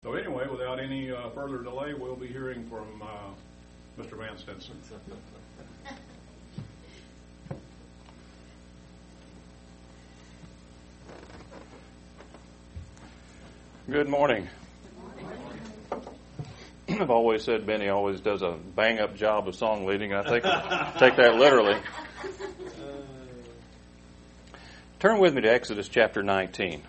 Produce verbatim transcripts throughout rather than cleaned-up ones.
So anyway, without any uh, further delay, we'll be hearing from uh, Mister Van Stinson. Good morning. I've always said Benny always does a bang-up job of song leading, and I take, take that literally. Turn with me to Exodus chapter nineteen.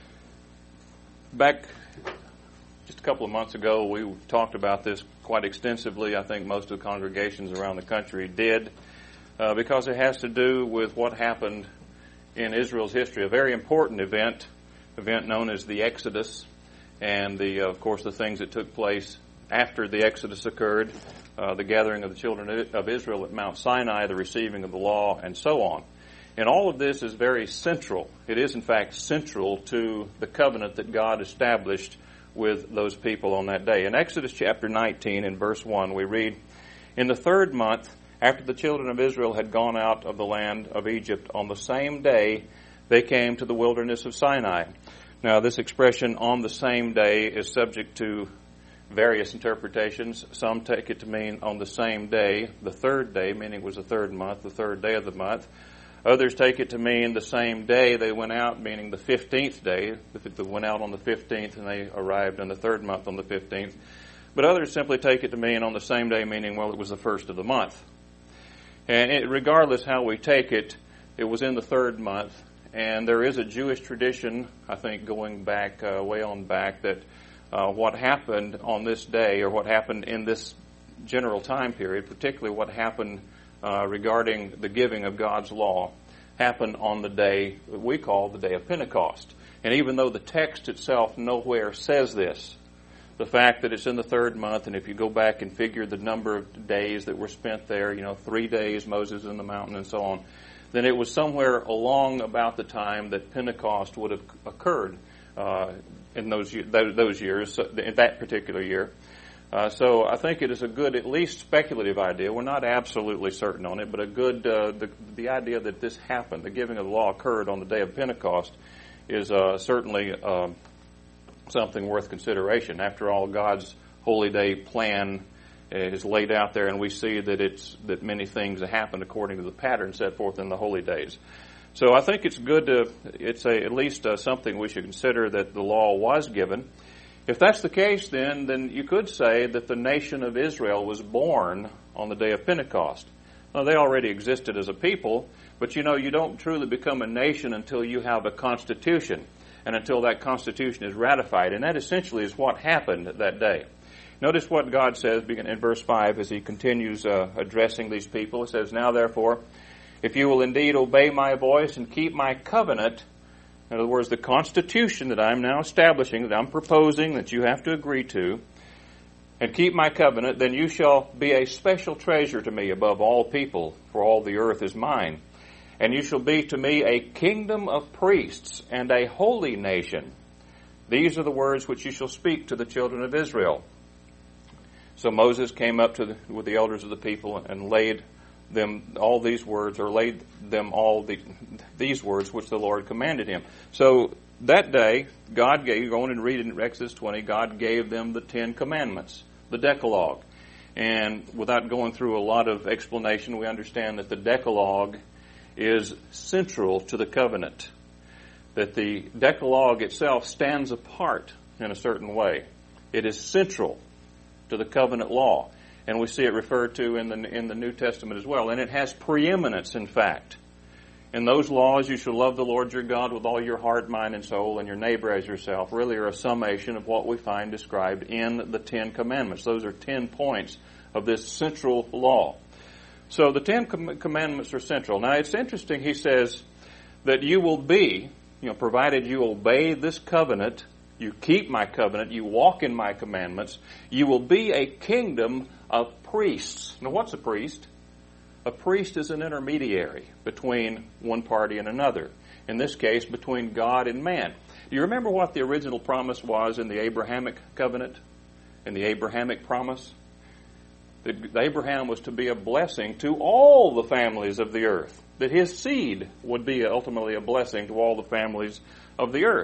Back just a couple of months ago, we talked about this quite extensively. I think most of the congregations around the country did, uh, because it has to do with what happened in Israel's history, a very important event, event known as the Exodus, and the, uh, of course, the things that took place after the Exodus occurred, uh, the gathering of the children of Israel at Mount Sinai, the receiving of the law, and so on. And all of this is very central. It is, in fact, central to the covenant that God established with those people on that day. In Exodus chapter nineteen, in verse one, we read, "In the third month, after the children of Israel had gone out of the land of Egypt, on the same day they came to the wilderness of Sinai." Now, this expression, "on the same day," is subject to various interpretations. Some take it to mean on the same day, the third day, meaning it was the third month, the third day of the month. Others take it to mean the same day they went out, meaning the fifteenth day. They went out on the fifteenth and they arrived in the third month on the fifteenth. But others simply take it to mean on the same day, meaning, well, it was the first of the month. And it, regardless how we take it, it was in the third month. And there is a Jewish tradition, I think, going back, uh, way on back, that uh, what happened on this day, or what happened in this general time period, particularly what happened Uh, regarding the giving of God's law, happened on the day that we call the day of Pentecost. And even though the text itself nowhere says this, the fact that it's in the third month, and if you go back and figure the number of days that were spent there, you know, three days, Moses in the mountain and so on, then it was somewhere along about the time that Pentecost would have occurred uh, in those those years, in that particular year. Uh, so I think it is a good, at least speculative idea. We're not absolutely certain on it, but a good, uh, the, the idea that this happened, the giving of the law occurred on the day of Pentecost, is uh, certainly uh, something worth consideration. After all, God's holy day plan is laid out there, and we see that it's that many things happen according to the pattern set forth in the holy days. So I think it's good to, it's a, at least uh, something we should consider, that the law was given. If that's the case, then, then you could say that the nation of Israel was born on the day of Pentecost. Now, they already existed as a people, but you know, you don't truly become a nation until you have a constitution, and until that constitution is ratified. And that essentially is what happened that day. Notice what God says in verse five as he continues uh, addressing these people. It says, "Now therefore, if you will indeed obey my voice and keep my covenant," in other words, the constitution that I'm now establishing, that I'm proposing, that you have to agree to, "and keep my covenant, then you shall be a special treasure to me above all people, for all the earth is mine. And you shall be to me a kingdom of priests and a holy nation. These are the words which you shall speak to the children of Israel." So Moses came up to the, with the elders of the people and laid them all these words, or laid them all the, these words which the Lord commanded him. So that day, God gave, go on and read in Exodus twenty, God gave them the Ten Commandments, the Decalogue. And without going through a lot of explanation, we understand that the Decalogue is central to the covenant. That the Decalogue itself stands apart in a certain way. It is central to the covenant law. And we see it referred to in the in the New Testament as well. And it has preeminence, in fact. In those laws, you shall love the Lord your God with all your heart, mind, and soul, and your neighbor as yourself, really are a summation of what we find described in the Ten Commandments. Those are ten points of this central law. So the Ten Com- Commandments are central. Now, it's interesting, he says, that you will be, you know, provided you obey this covenant, you keep my covenant, you walk in my commandments, you will be a kingdom of priests. Now, what's a priest? A priest is an intermediary between one party and another. In this case, between God and man. Do you remember what the original promise was in the Abrahamic covenant? In the Abrahamic promise? That Abraham was to be a blessing to all the families of the earth. That his seed would be ultimately a blessing to all the families of the earth.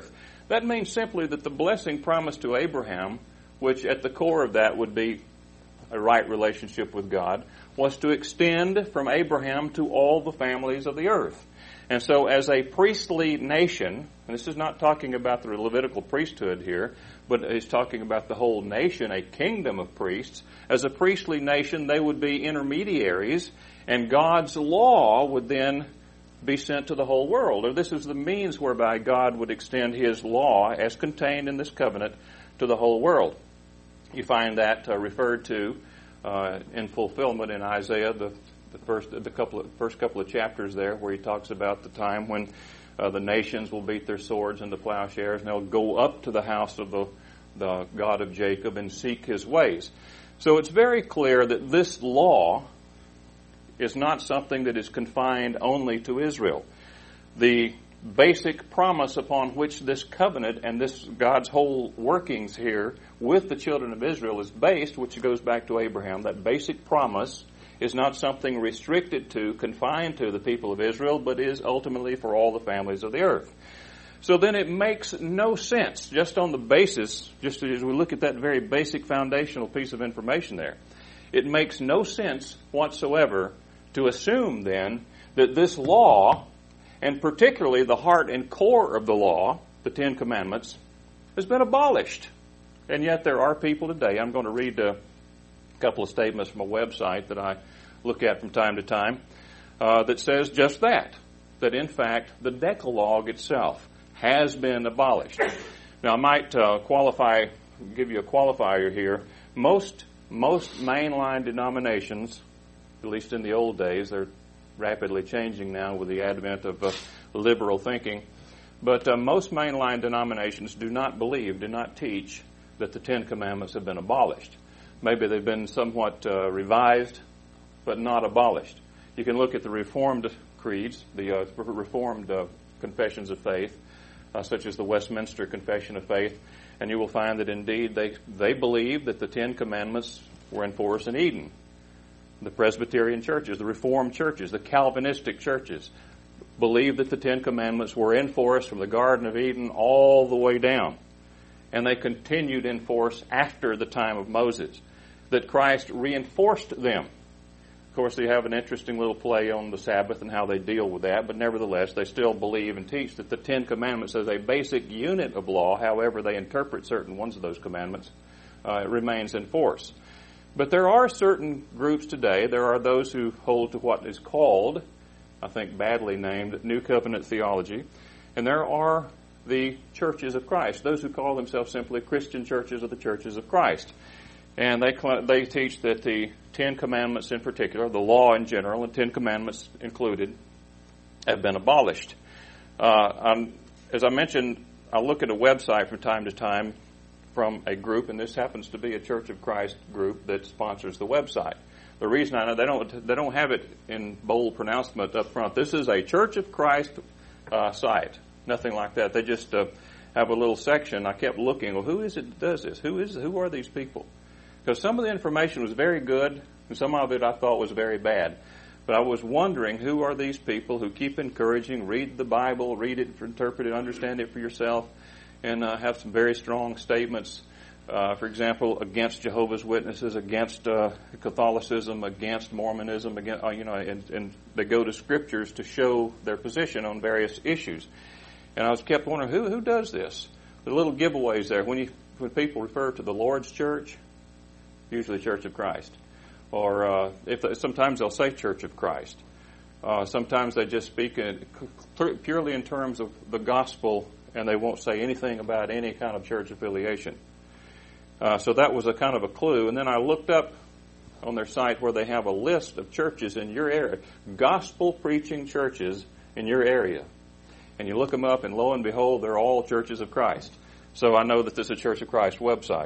That means simply that the blessing promised to Abraham, which at the core of that would be a right relationship with God, was to extend from Abraham to all the families of the earth. And so as a priestly nation, and this is not talking about the Levitical priesthood here, but it's talking about the whole nation, a kingdom of priests. As a priestly nation, they would be intermediaries, and God's law would then be sent to the whole world. Or this is the means whereby God would extend His law as contained in this covenant to the whole world. You find that uh, referred to uh, in fulfillment in Isaiah, the, the first the couple of, first couple of chapters there, where he talks about the time when uh, the nations will beat their swords into plowshares, and they'll go up to the house of the, the God of Jacob and seek His ways. So it's very clear that this law is not something that is confined only to Israel. The basic promise upon which this covenant and this God's whole workings here with the children of Israel is based, which goes back to Abraham, that basic promise is not something restricted to, confined to the people of Israel, but is ultimately for all the families of the earth. So then it makes no sense, just on the basis, just as we look at that very basic foundational piece of information there, it makes no sense whatsoever to assume then that this law, and particularly the heart and core of the law, the Ten Commandments, has been abolished. And yet there are people today, I'm going to read a couple of statements from a website that I look at from time to time, uh, that says just that, that in fact the Decalogue itself has been abolished. Now I might uh, qualify, give you a qualifier here. Most, most mainline denominations, at least in the old days, they're rapidly changing now with the advent of uh, liberal thinking. But uh, most mainline denominations do not believe, do not teach that the Ten Commandments have been abolished. Maybe they've been somewhat uh, revised, but not abolished. You can look at the Reformed creeds, the uh, Reformed uh, confessions of faith, uh, such as the Westminster Confession of Faith, and you will find that indeed they, they believe that the Ten Commandments were in force in Eden. The Presbyterian churches, the Reformed churches, the Calvinistic churches believe that the Ten Commandments were in force from the Garden of Eden all the way down. And they continued in force after the time of Moses, that Christ reinforced them. Of course, they have an interesting little play on the Sabbath and how they deal with that, but nevertheless, they still believe and teach that the Ten Commandments as a basic unit of law, however they interpret certain ones of those commandments, uh, remains in force. But there are certain groups today, there are those who hold to what is called, I think badly named, New Covenant theology, and there are the churches of Christ, those who call themselves simply Christian churches or the churches of Christ. And they they teach that the Ten Commandments in particular, the law in general, and Ten Commandments included, have been abolished. Uh, as I mentioned, I look at a website from time to time from a group, and this happens to be a Church of Christ group that sponsors the website. The reason I know they don't they don't have it in bold pronouncement up front. This is a Church of Christ uh, site. Nothing like that. They just uh, have a little section. I kept looking. Well, who is it that does this? Who is who are these people? Because some of the information was very good, and some of it I thought was very bad. But I was wondering, who are these people who keep encouraging, read the Bible, read it, interpret it, understand it for yourself, and uh, have some very strong statements, uh, for example, against Jehovah's Witnesses, against uh, Catholicism, against Mormonism, against, uh, you know, and, and they go to scriptures to show their position on various issues. And I was kept wondering, who who does this? The little giveaways there. When you when people refer to the Lord's Church, usually Church of Christ, or uh, if they, sometimes they'll say Church of Christ. Uh, sometimes they just speak in, purely in terms of the gospel, and they won't say anything about any kind of church affiliation. Uh, so that was a kind of a clue. And then I looked up on their site where they have a list of churches in your area, gospel preaching churches in your area. And you look them up, and lo and behold, they're all churches of Christ. So I know that this is a Church of Christ website.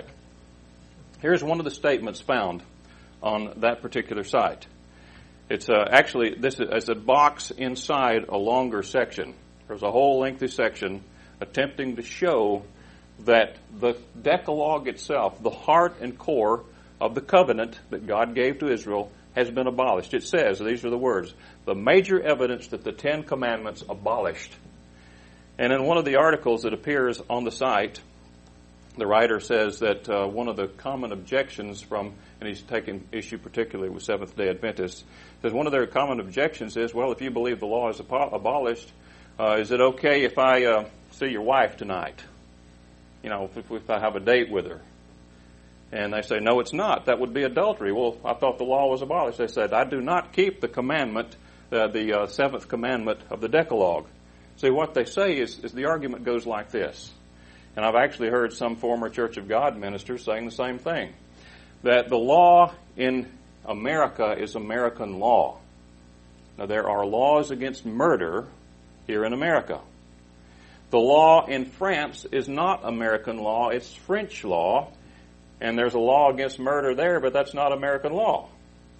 Here's one of the statements found on that particular site. It's uh, actually, this is a box inside a longer section. There's a whole lengthy section attempting to show that the Decalogue itself, the heart and core of the covenant that God gave to Israel, has been abolished. It says, these are the words, the major evidence that the Ten Commandments abolished. And in one of the articles that appears on the site, the writer says that uh, one of the common objections from, and he's taking issue particularly with Seventh-day Adventists, says one of their common objections is, well, if you believe the law is abo- abolished, uh, is it okay if I uh, see your wife tonight? You know, if, if I have a date with her. And they say, no, it's not. That would be adultery. Well, I thought the law was abolished. They said, I do not keep the commandment, uh, the uh, seventh commandment of the Decalogue. See, what they say is, is the argument goes like this. And I've actually heard some former Church of God ministers saying the same thing. That the law in America is American law. Now, there are laws against murder here in America. The law in France is not American law, it's French law. And there's a law against murder there, but that's not American law.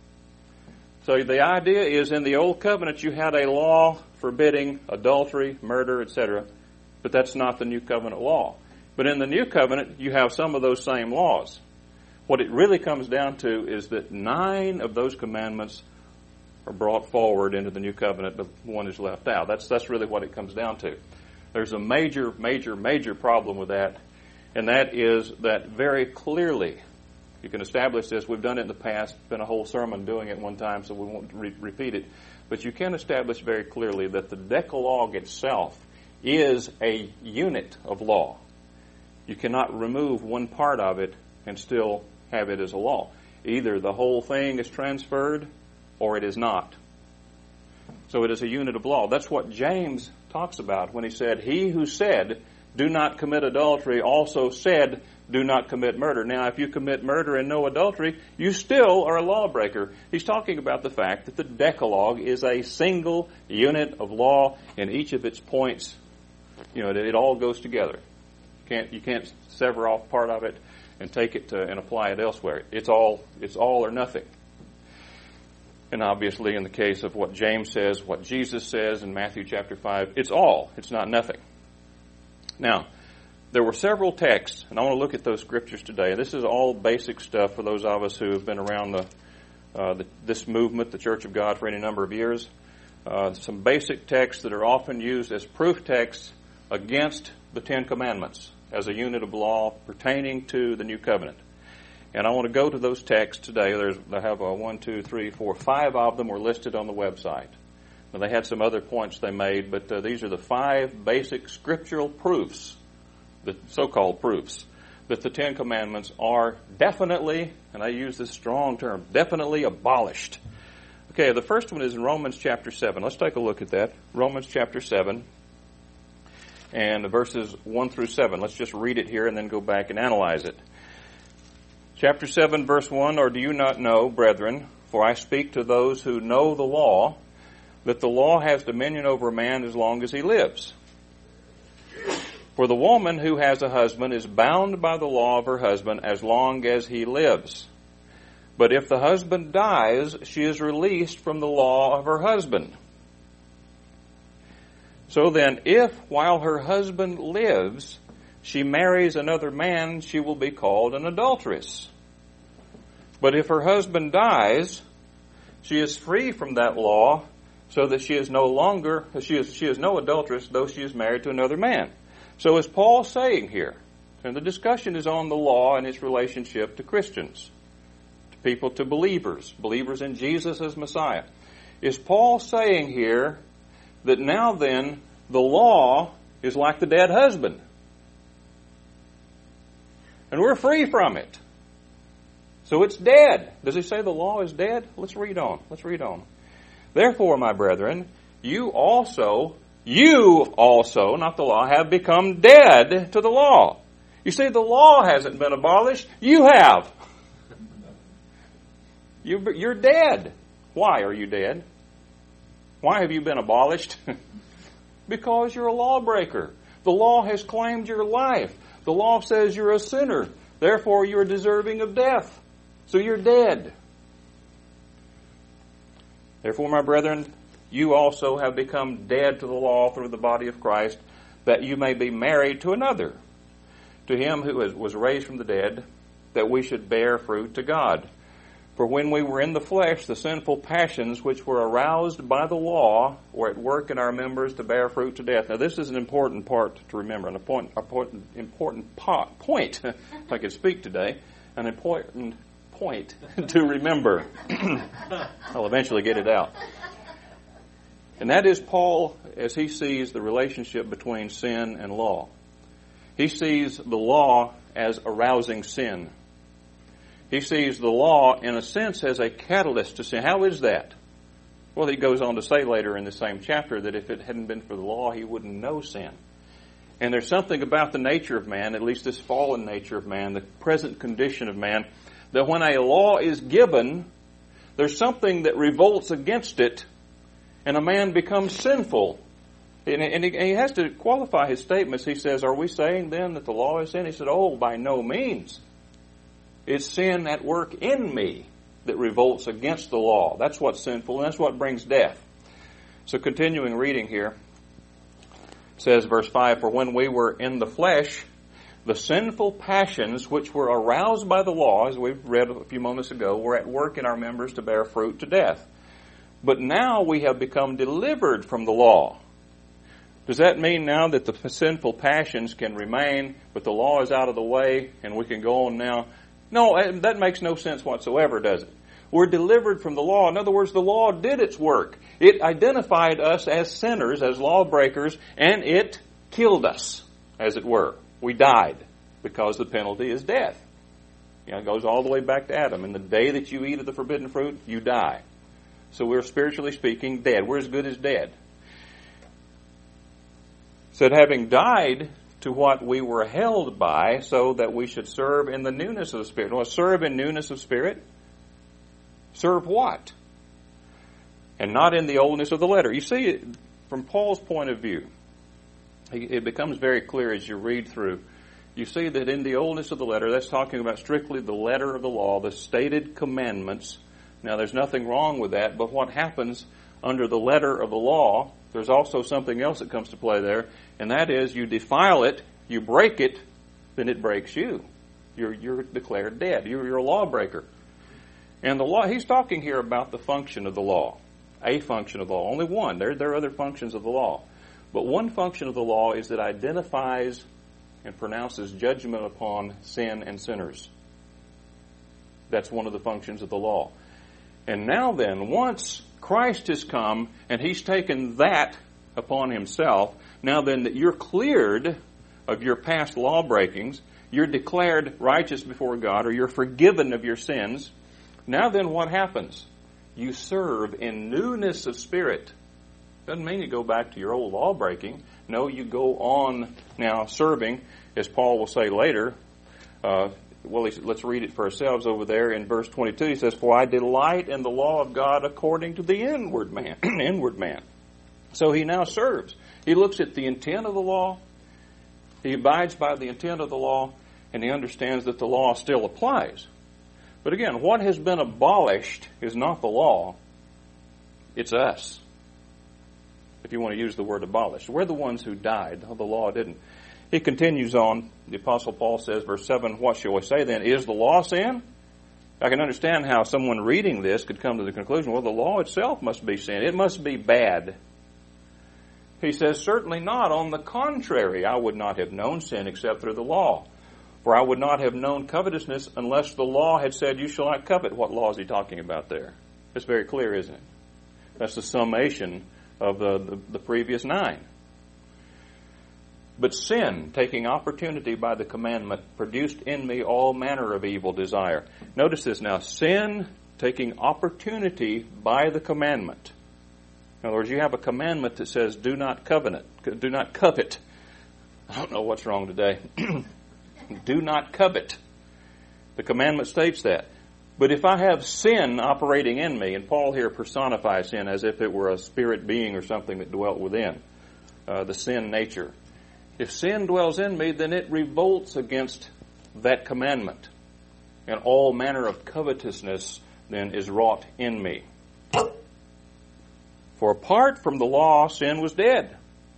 So the idea is in the Old Covenant you had a law forbidding adultery, murder, et cetera, but that's not the New Covenant law. But in the New Covenant you have some of those same laws. What it really comes down to is that nine of those commandments are brought forward into the New Covenant, but one is left out. That's, that's really what it comes down to. There's a major, major, major problem with that. And that is that very clearly, you can establish this. We've done it in the past. Been a whole sermon doing it one time, so we won't re- repeat it. But you can establish very clearly that the Decalogue itself is a unit of law. You cannot remove one part of it and still have it as a law. Either the whole thing is transferred or it is not. So it is a unit of law. That's what James talks about when he said, he who said, do not commit adultery, also said, do not commit murder. Now, if you commit murder and no adultery, you still are a lawbreaker. He's talking about the fact that the Decalogue is a single unit of law, and each of its points, you know, it, it all goes together. You can't, you can't sever off part of it and take it to, and apply it elsewhere. It's all, it's all or nothing. And obviously, in the case of what James says, what Jesus says in Matthew chapter five, it's all. It's not nothing. Now, there were several texts, and I want to look at those scriptures today. This is all basic stuff for those of us who have been around the, uh, the, this movement, the Church of God, for any number of years. Uh, some basic texts that are often used as proof texts against the Ten Commandments as a unit of law pertaining to the New Covenant. And I want to go to those texts today. There's, I have a one, two, three, four, five of them were listed on the website. Now, they had some other points they made, but uh, these are the five basic scriptural proofs, the so-called proofs, that the Ten Commandments are definitely, and I use this strong term, definitely abolished. Okay, the first one is in Romans chapter seven. Let's take a look at that. Romans chapter seven and verses one through seven. Let's just read it here and then go back and analyze it. Chapter seven, verse one, or do you not know, brethren, for I speak to those who know the law, that the law has dominion over a man as long as he lives. For the woman who has a husband is bound by the law of her husband as long as he lives. But if the husband dies, she is released from the law of her husband. So then, if while her husband lives, she marries another man, she will be called an adulteress. But if her husband dies, she is free from that law, so that she is no longer, she is, she is no adulteress, though she is married to another man. So is Paul saying here, and the discussion is on the law and its relationship to Christians, to people, to believers, believers in Jesus as Messiah. Is Paul saying here that now then the law is like the dead husband? And we're free from it. So it's dead. Does he say the law is dead? Let's read on. Let's read on. Therefore, my brethren, you also, you also, not the law, have become dead to the law. You see, the law hasn't been abolished. You have. You, you're dead. Why are you dead? Why have you been abolished? Because you're a lawbreaker. The law has claimed your life. The law says you're a sinner. Therefore, you're deserving of death. So you're dead. Therefore, my brethren, you also have become dead to the law through the body of Christ, that you may be married to another, to him who was raised from the dead, that we should bear fruit to God. For when we were in the flesh, the sinful passions which were aroused by the law were at work in our members to bear fruit to death. Now, this is an important part to remember, an important, important, important po- point, if I could speak today, an important point to remember. I'll eventually get it out. And that is Paul, as he sees the relationship between sin and law. He sees the law as arousing sin. He sees the law, in a sense, as a catalyst to sin. How is that? Well, he goes on to say later in the same chapter that if it hadn't been for the law, he wouldn't know sin. And there's something about the nature of man, at least this fallen nature of man, the present condition of man, that when a law is given, there's something that revolts against it, and a man becomes sinful. And he has to qualify his statements. He says, are we saying then that the law is sin? He said, oh, by no means. It's sin at work in me that revolts against the law. That's what's sinful, and that's what brings death. So continuing reading here, it says, verse five, for when we were in the flesh, the sinful passions which were aroused by the law, as we've read a few moments ago, were at work in our members to bear fruit to death. But now we have become delivered from the law. Does that mean now that the sinful passions can remain, but the law is out of the way and we can go on now? No, that makes no sense whatsoever, does it? We're delivered from the law. In other words, the law did its work. It identified us as sinners, as lawbreakers, and it killed us, as it were. We died because the penalty is death. You know, it goes all the way back to Adam. And the day that you eat of the forbidden fruit, you die. So we're, spiritually speaking, dead. We're as good as dead. Said, having died to what we were held by, so that we should serve in the newness of the Spirit. Well, serve in newness of spirit? Serve what? And not in the oldness of the letter. You see, from Paul's point of view, it becomes very clear as you read through. You see that in the oldness of the letter, that's talking about strictly the letter of the law, the stated commandments. Now, there's nothing wrong with that, but what happens under the letter of the law, there's also something else that comes to play there, and that is you defile it, you break it, then it breaks you. You're, you're declared dead. You're, you're a lawbreaker. And the law, he's talking here about the function of the law, a function of the law, only one. There, there are other functions of the law. But one function of the law is that it identifies and pronounces judgment upon sin and sinners. That's one of the functions of the law. And now then, once Christ has come and he's taken that upon himself, now then that you're cleared of your past law breakings, you're declared righteous before God, or you're forgiven of your sins, now then what happens? You serve in newness of spirit. Doesn't mean you go back to your old law breaking. No, you go on now serving, as Paul will say later. Uh, well, let's read it for ourselves over there in verse twenty-two. He says, for I delight in the law of God according to the inward man. inward man. So he now serves. He looks at the intent of the law. He abides by the intent of the law, and he understands that the law still applies. But again, what has been abolished is not the law. It's us. If you want to use the word abolished. We're the ones who died. The law didn't. He continues on. The Apostle Paul says, verse seven, what shall we say then? Is the law sin? I can understand how someone reading this could come to the conclusion, well, the law itself must be sin. It must be bad. He says, certainly not. On the contrary, I would not have known sin except through the law. For I would not have known covetousness unless the law had said, you shall not covet. What law is he talking about there? It's very clear, isn't it? That's the summation of the, the, the previous nine. But sin, taking opportunity by the commandment, produced in me all manner of evil desire. Notice this now. Sin, taking opportunity by the commandment. In other words, you have a commandment that says, do not covenant, do not covet. I don't know what's wrong today. Do not covet. The commandment states that. But if I have sin operating in me, and Paul here personifies sin as if it were a spirit being or something that dwelt within, uh, the sin nature. If sin dwells in me, then it revolts against that commandment. And all manner of covetousness then is wrought in me. For apart from the law, sin was dead.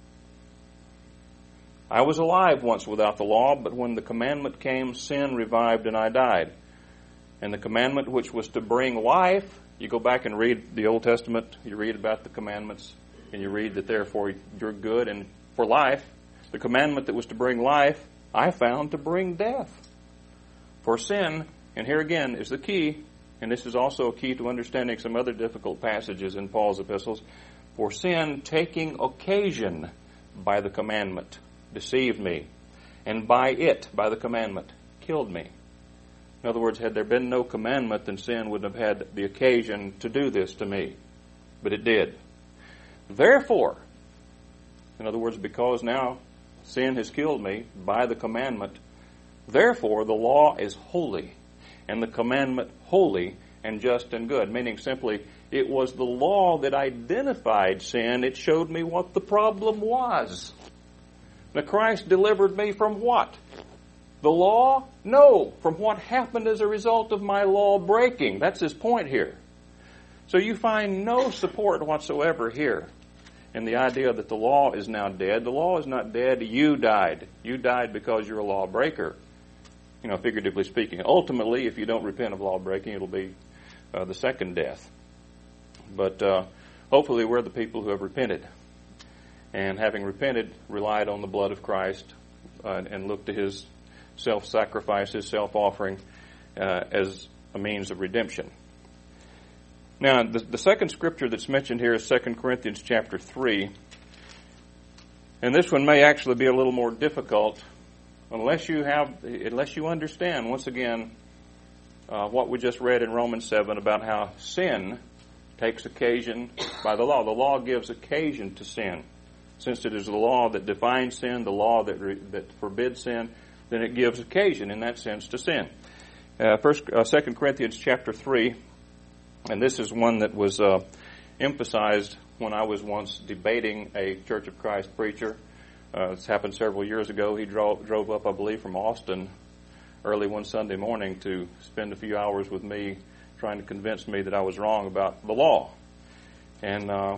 I was alive once without the law, but when the commandment came, sin revived and I died. And the commandment which was to bring life, you go back and read the Old Testament, you read about the commandments, and you read that therefore you're good and for life. The commandment that was to bring life, I found to bring death. For sin, and here again is the key, and this is also a key to understanding some other difficult passages in Paul's epistles, for sin, taking occasion by the commandment, deceived me, and by it, by the commandment, killed me. In other words, had there been no commandment, then sin wouldn't have had the occasion to do this to me. But it did. Therefore, in other words, because now sin has killed me by the commandment, therefore the law is holy, and the commandment holy and just and good. Meaning simply, it was the law that identified sin. It showed me what the problem was. Now Christ delivered me from what? The law? No, from what happened as a result of my law breaking. That's his point here. So you find no support whatsoever here in the idea that the law is now dead. The law is not dead. You died. You died because you're a lawbreaker. You know, figuratively speaking. Ultimately, if you don't repent of law breaking, it'll be uh, the second death. But uh, hopefully we're the people who have repented. And having repented, relied on the blood of Christ uh, and looked to his self-sacrifice, his self-offering uh, as a means of redemption. Now, the, the second scripture that's mentioned here is Second Corinthians chapter three. And this one may actually be a little more difficult unless you have, unless you understand, once again, uh, what we just read in Romans seven about how sin takes occasion by the law. The law gives occasion to sin. Since it is the law that defines sin, the law that re, that forbids sin, then it gives occasion in that sense to sin. Uh, first, uh, Second Corinthians chapter three, and this is one that was uh, emphasized when I was once debating a Church of Christ preacher. Uh, this happened several years ago. He drove, drove up, I believe, from Austin early one Sunday morning to spend a few hours with me trying to convince me that I was wrong about the law. And uh,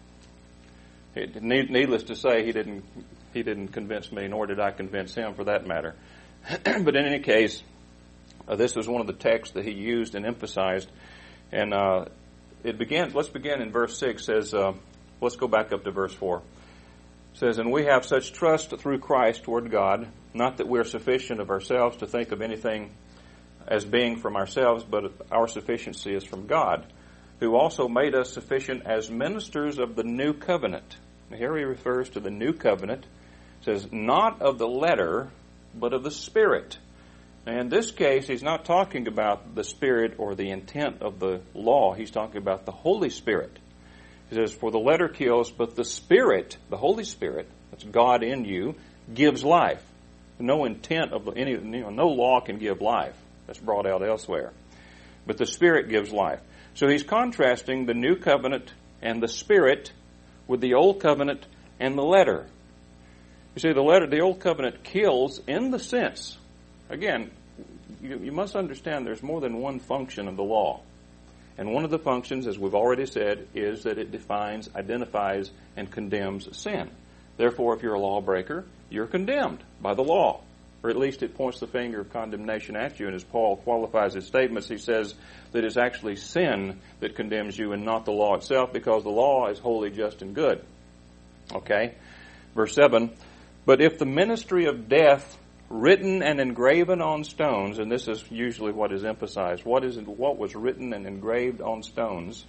it, need, needless to say, he didn't he didn't convince me, nor did I convince him for that matter. But in any case, uh, this was one of the texts that he used and emphasized. And uh, it begins, let's begin in verse six. Says, uh, let's go back up to verse four. It says, and we have such trust through Christ toward God, not that we're sufficient of ourselves to think of anything as being from ourselves, but our sufficiency is from God, who also made us sufficient as ministers of the new covenant. Now, here he refers to the new covenant. It says, not of the letter, but of the Spirit. And in this case, he's not talking about the Spirit or the intent of the law. He's talking about the Holy Spirit. He says, for the letter kills, but the Spirit, the Holy Spirit, that's God in you, gives life. No intent of any, you know, no law can give life. That's brought out elsewhere. But the Spirit gives life. So he's contrasting the new covenant and the Spirit with the old covenant and the letter. You see, the letter, the old covenant kills in the sense, again, you, you must understand there's more than one function of the law. And one of the functions, as we've already said, is that it defines, identifies, and condemns sin. Therefore, if you're a lawbreaker, you're condemned by the law. Or at least it points the finger of condemnation at you. And as Paul qualifies his statements, he says that it's actually sin that condemns you and not the law itself, because the law is holy, just, and good. Okay? Verse seven, but if the ministry of death written and engraven on stones, and this is usually what is emphasized, what is what was written and engraved on stones,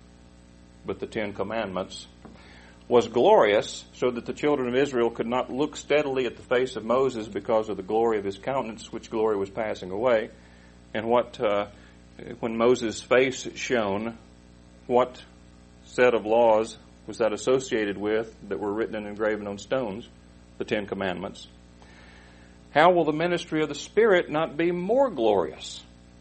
but the Ten Commandments, was glorious, so that the children of Israel could not look steadily at the face of Moses because of the glory of his countenance, which glory was passing away. And what, uh, when Moses' face shone, what set of laws was that associated with that were written and engraven on stones? The Ten Commandments. How will the ministry of the Spirit not be more glorious?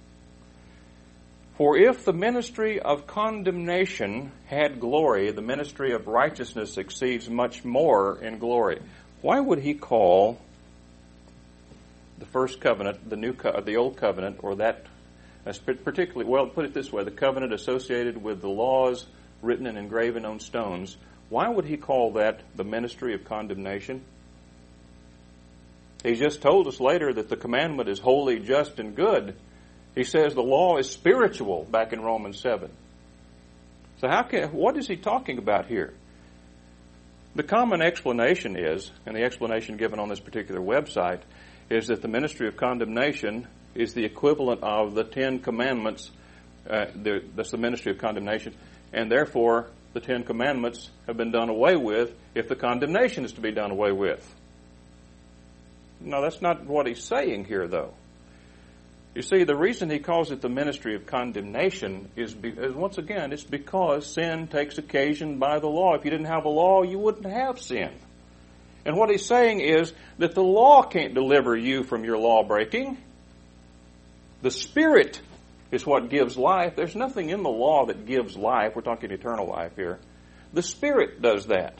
For if the ministry of condemnation had glory, the ministry of righteousness exceeds much more in glory. Why would he call the first covenant, the new, co- the old covenant, or that particularly, well, put it this way, the covenant associated with the laws written and engraven on stones, why would he call that the ministry of condemnation? He just told us later that the commandment is holy, just, and good. He says the law is spiritual back in Romans seven. So how can, what is he talking about here? The common explanation is, and the explanation given on this particular website, is that the ministry of condemnation is the equivalent of the Ten Commandments. Uh, the, that's the ministry of condemnation, and therefore the Ten Commandments have been done away with if the condemnation is to be done away with. No, that's not what he's saying here, though. You see, the reason he calls it the ministry of condemnation is, be, is, once again, it's because sin takes occasion by the law. If you didn't have a law, you wouldn't have sin. And what he's saying is that the law can't deliver you from your law breaking. The Spirit is what gives life. There's nothing in the law that gives life. We're talking eternal life here. The Spirit does that.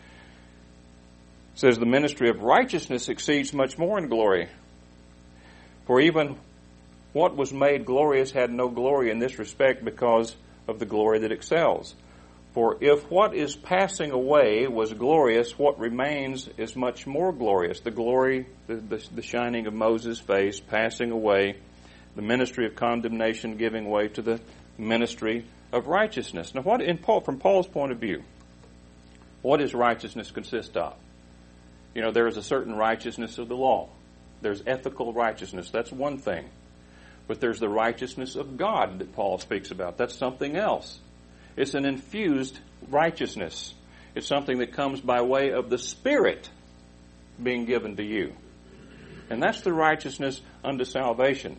It says the ministry of righteousness exceeds much more in glory. For even what was made glorious had no glory in this respect because of the glory that excels. For if what is passing away was glorious, what remains is much more glorious. The glory, the, the, the shining of Moses' face, passing away, the ministry of condemnation giving way to the ministry of righteousness. Now, what in Paul, from Paul's point of view, what does righteousness consist of? You know, there is a certain righteousness of the law. There's ethical righteousness. That's one thing. But there's the righteousness of God that Paul speaks about. That's something else. It's an infused righteousness. It's something that comes by way of the Spirit being given to you. And that's the righteousness unto salvation.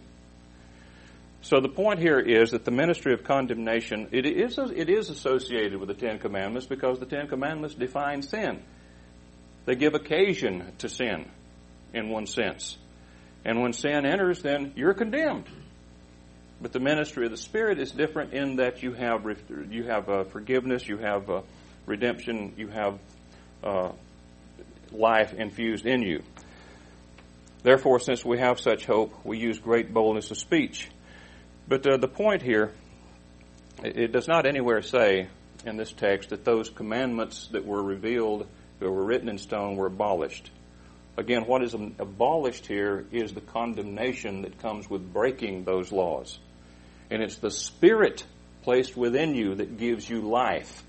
So the point here is that the ministry of condemnation, it is, it is associated with the Ten Commandments because the Ten Commandments define sin. They give occasion to sin in one sense. And when sin enters, then you're condemned. But the ministry of the Spirit is different in that you have you have uh, forgiveness, you have uh, redemption, you have uh, life infused in you. Therefore, since we have such hope, we use great boldness of speech. But uh, the point here, it, it does not anywhere say in this text that those commandments that were revealed, that were written in stone, were abolished. Again, what is abolished here is the condemnation that comes with breaking those laws. And it's the Spirit placed within you that gives you life.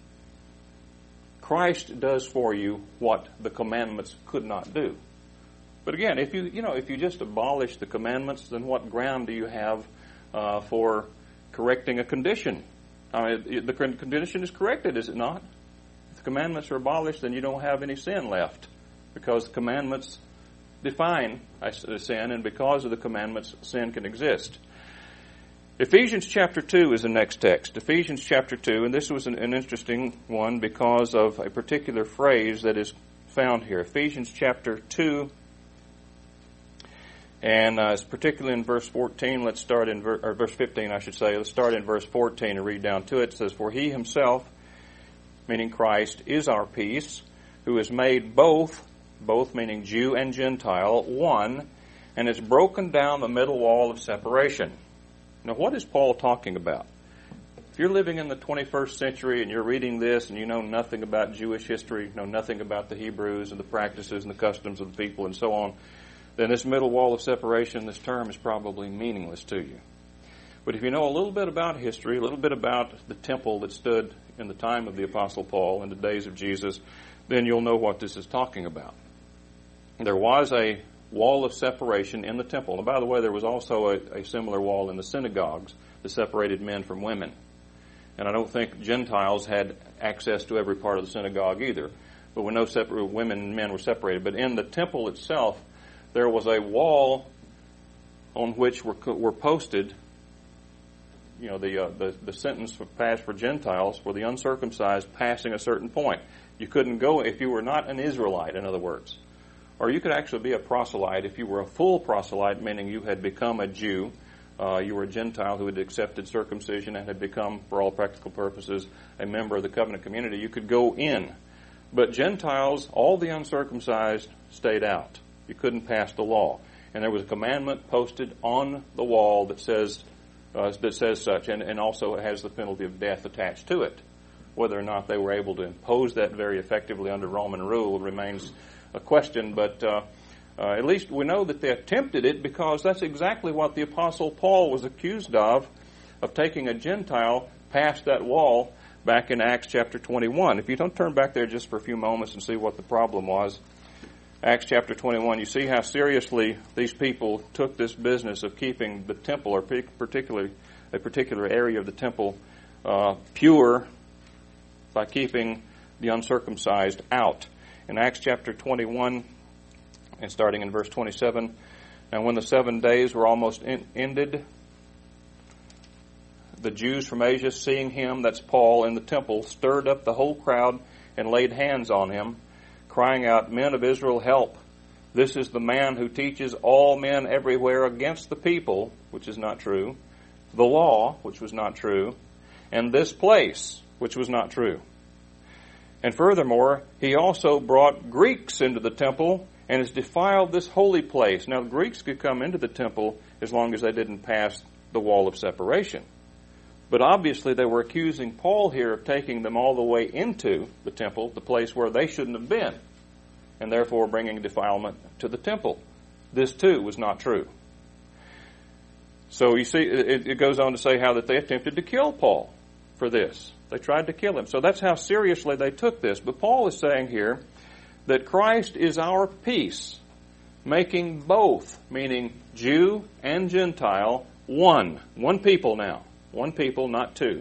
Christ does for you what the commandments could not do. But again, if you you know if you just abolish the commandments, then what ground do you have uh, for correcting a condition? I mean, it, the condition is corrected, is it not? If the commandments are abolished, then you don't have any sin left, because the commandments define sin, and because of the commandments, sin can exist. Ephesians chapter two is the next text. Ephesians chapter two, and this was an, an interesting one because of a particular phrase that is found here. Ephesians chapter two, and uh, it's particularly in verse fourteen. Let's start in ver- or verse fifteen, I should say. Let's start in verse fourteen and read down to it. It says, "For he himself," meaning Christ, "is our peace, who has made both," both meaning Jew and Gentile, "one, and has broken down the middle wall of separation." Now, what is Paul talking about? If you're living in the twenty-first century and you're reading this and you know nothing about Jewish history, know nothing about the Hebrews and the practices and the customs of the people and so on, then this middle wall of separation, this term, is probably meaningless to you. But if you know a little bit about history, a little bit about the temple that stood in the time of the Apostle Paul in the days of Jesus, then you'll know what this is talking about. There was a wall of separation in the temple. And by the way, there was also a, a similar wall in the synagogues that separated men from women. And I don't think Gentiles had access to every part of the synagogue either. But we know separate, women and men were separated. But in the temple itself, there was a wall on which were, were posted, you know, the, uh, the the sentence for, passed for Gentiles for the uncircumcised passing a certain point. You couldn't go if you were not an Israelite, in other words. Or you could actually be a proselyte if you were a full proselyte, meaning you had become a Jew. Uh, you were a Gentile who had accepted circumcision and had become, for all practical purposes, a member of the covenant community. You could go in. But Gentiles, all the uncircumcised, stayed out. You couldn't pass the law. And there was a commandment posted on the wall that says uh, that says such, and, and also it has the penalty of death attached to it. Whether or not they were able to impose that very effectively under Roman rule remains a question, but uh, Uh, at least we know that they attempted it, because that's exactly what the Apostle Paul was accused of, of taking a Gentile past that wall back in Acts chapter twenty-one. If you don't turn back there just for a few moments and see what the problem was, Acts chapter twenty-one, you see how seriously these people took this business of keeping the temple, or particularly a particular area of the temple, uh, pure by keeping the uncircumcised out. In Acts chapter twenty-one, and starting in verse twenty-seven, and when the seven days were almost in, ended, the Jews from Asia, seeing him, that's Paul, in the temple, stirred up the whole crowd and laid hands on him, crying out, Men of Israel, help! This is the man who teaches all men everywhere against the people, which is not true, the law, which was not true, and this place, which was not true. And furthermore, he also brought Greeks into the temple and has defiled this holy place. Now, the Greeks could come into the temple as long as they didn't pass the wall of separation. But obviously they were accusing Paul here of taking them all the way into the temple, the place where they shouldn't have been, and therefore bringing defilement to the temple. This, too, was not true. So you see, it, it goes on to say how that they attempted to kill Paul for this. They tried to kill him. So that's how seriously they took this. But Paul is saying here that Christ is our peace, making both, meaning Jew and Gentile, one. One people now. One people, not two.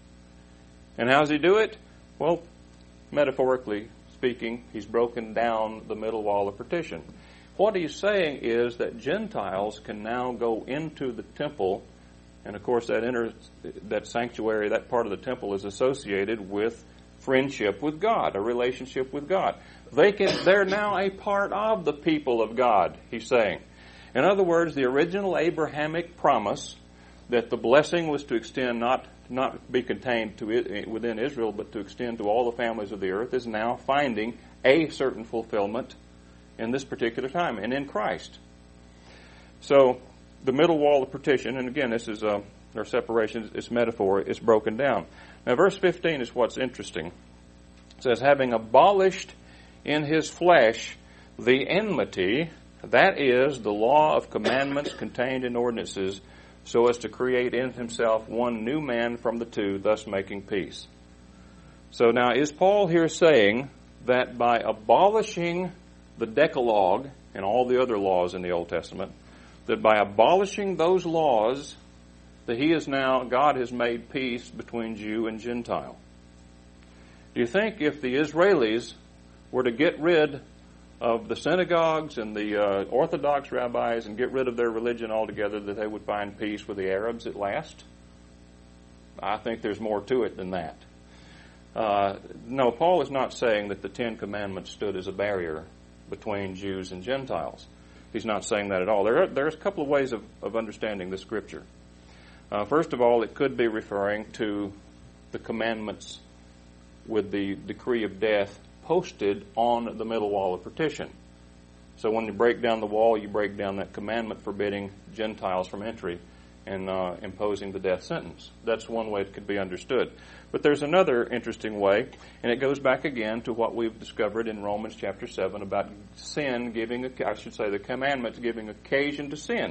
And how does he do it? Well, metaphorically speaking, he's broken down the middle wall of partition. What he's saying is that Gentiles can now go into the temple, and of course that inner, that sanctuary, that part of the temple is associated with friendship with God, a relationship with God. They can, they're now a part of the people of God, he's saying. In other words, the original Abrahamic promise that the blessing was to extend, not not be contained to it, within Israel, but to extend to all the families of the earth, is now finding a certain fulfillment in this particular time, and in Christ. So, the middle wall of partition, and again, this is a, or separation, it's metaphor, is broken down. Now, verse fifteen is what's interesting. It says, having abolished in his flesh the enmity, that is, the law of commandments contained in ordinances, so as to create in himself one new man from the two, thus making peace. So now, is Paul here saying that by abolishing the Decalogue and all the other laws in the Old Testament, that by abolishing those laws, that he is now, God has made peace between Jew and Gentile? Do you think if the Israelis were to get rid of the synagogues and the uh, Orthodox rabbis and get rid of their religion altogether, that they would find peace with the Arabs at last? I think there's more to it than that. Uh, no, Paul is not saying that the Ten Commandments stood as a barrier between Jews and Gentiles. He's not saying that at all. There are, there's a couple of ways of, of understanding the Scripture. Uh, first of all, it could be referring to the commandments with the decree of death posted on the middle wall of partition. So when you break down the wall, you break down that commandment forbidding Gentiles from entry and uh, imposing the death sentence. That's one way it could be understood. But there's another interesting way, and it goes back again to what we've discovered in Romans chapter seven about sin giving, a, I should say the commandments giving occasion to sin.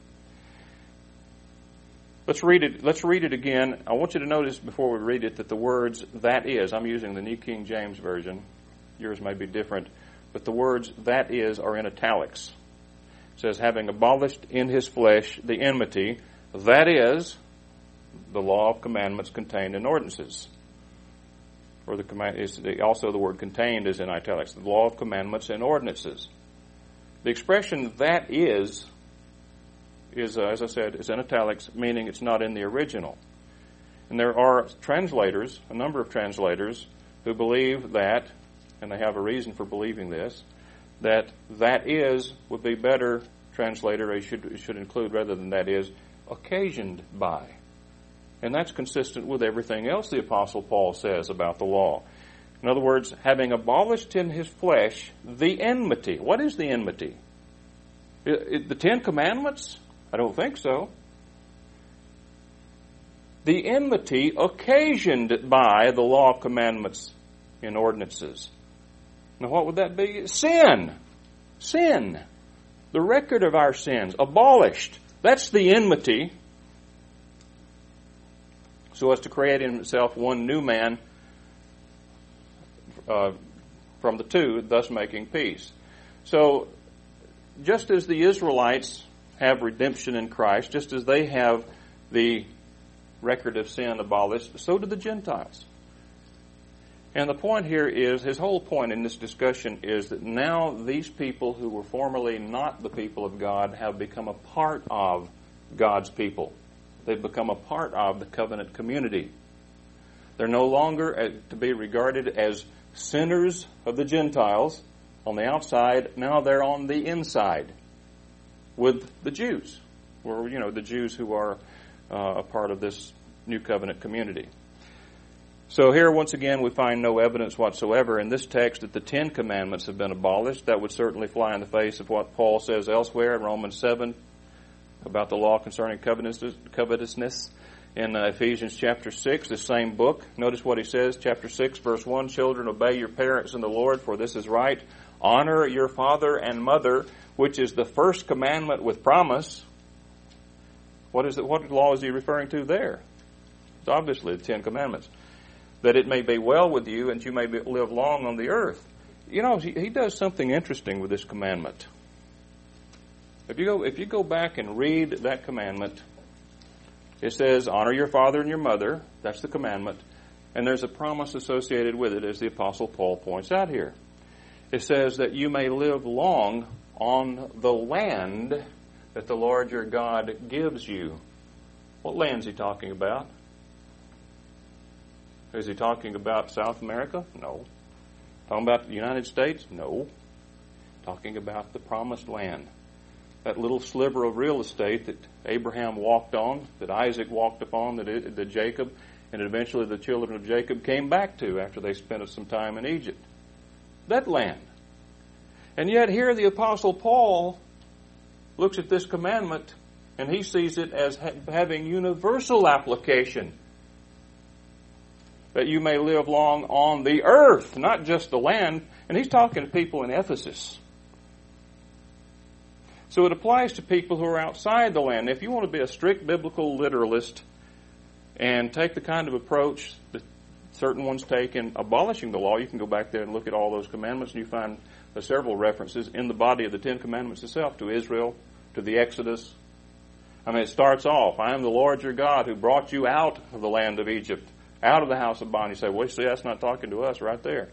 Let's read it. Let's read it again. I want you to notice before we read it that the words "that is," I'm using the New King James Version. Yours may be different, but the words "that is" are in italics. It says, "Having abolished in his flesh the enmity, that is, the law of commandments contained in ordinances." Or the command is also the word "contained" is in italics. The law of commandments and ordinances. The expression "that is." is, uh, as I said, is in italics, meaning it's not in the original. And there are translators, a number of translators, who believe that, and they have a reason for believing this, that "that is" would be better translated, or it should, it should include, rather than "that is," occasioned by. And that's consistent with everything else the Apostle Paul says about the law. In other words, having abolished in his flesh the enmity. What is the enmity? It, it, the Ten Commandments? I don't think so. The enmity occasioned by the law of commandments and ordinances. Now what would that be? Sin. Sin. The record of our sins abolished. That's the enmity. So as to create in himself one new man uh, from the two, thus making peace. So just as the Israelites have redemption in Christ, just as they have the record of sin abolished, so do the Gentiles. And the point here is, his whole point in this discussion is that now these people who were formerly not the people of God have become a part of God's people. They've become a part of the covenant community. They're no longer to be regarded as sinners of the Gentiles on the outside. Now they're on the inside with the Jews, or, you know, the Jews who are uh, a part of this new covenant community. So here, once again, we find no evidence whatsoever in this text that the Ten Commandments have been abolished. That would certainly fly in the face of what Paul says elsewhere in Romans seven about the law concerning covetousness. In uh, Ephesians chapter six, the same book. Notice what he says, chapter six, verse one, "Children, obey your parents in the Lord, for this is right. Honor your father and mother, which is the first commandment with promise." What is it? What law is he referring to there? It's obviously the Ten Commandments. "That it may be well with you, and you may be, live long on the earth." You know, he, he does something interesting with this commandment. If you go, if you go back and read that commandment, it says, "Honor your father and your mother." That's the commandment. And there's a promise associated with it, as the Apostle Paul points out here. It says that you may live long on the land that the Lord your God gives you. What land is he talking about? Is he talking about South America? No. Talking about the United States? No. Talking about the promised land. That little sliver of real estate that Abraham walked on, that Isaac walked upon, that, it, that Jacob, and eventually the children of Jacob came back to after they spent some time in Egypt. That land. And yet here the Apostle Paul looks at this commandment and he sees it as ha- having universal application. That you may live long on the earth, not just the land. And he's talking to people in Ephesus. So it applies to people who are outside the land. If you want to be a strict biblical literalist and take the kind of approach that certain ones take in abolishing the law, you can go back there and look at all those commandments, and you find uh, several references in the body of the Ten Commandments itself to Israel, to the Exodus. I mean, it starts off, "I am the Lord your God who brought you out of the land of Egypt, out of the house of bondage." You say, well, see, that's not talking to us right there.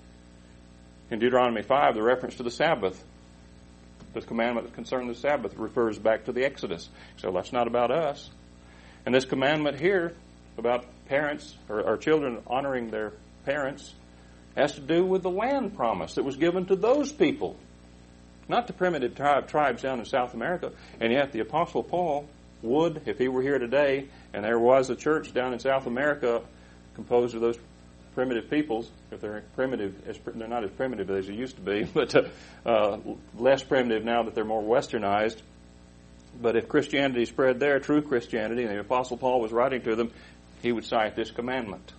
In Deuteronomy five, the reference to the Sabbath, the commandment concerning the Sabbath, refers back to the Exodus. So that's not about us. And this commandment here about parents or, or children honoring their parents has to do with the land promise that was given to those people, not to primitive tri- tribes down in South America. And yet the Apostle Paul would, if he were here today, and there was a church down in South America composed of those primitive peoples, if they're primitive, as, they're not as primitive as they used to be, but uh, uh, less primitive now that they're more westernized. But if Christianity spread there, true Christianity, and the Apostle Paul was writing to them, he would cite this commandment.